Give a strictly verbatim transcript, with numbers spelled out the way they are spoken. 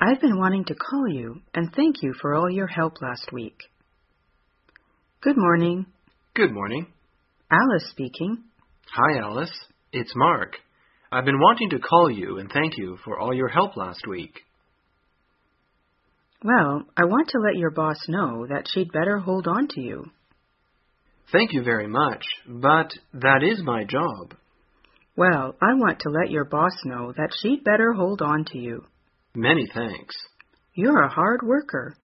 I've been wanting to call you and thank you for all your help last week. Good morning. Good morning. Alice speaking. Hi, Alice. It's Mark. I've been wanting to call you and thank you for all your help last week. Well, I want to let your boss know that she'd better hold on to you. Thank you very much, but that is my job. Well, I want to let your boss know that she'd better hold on to you. Many thanks. You're a hard worker.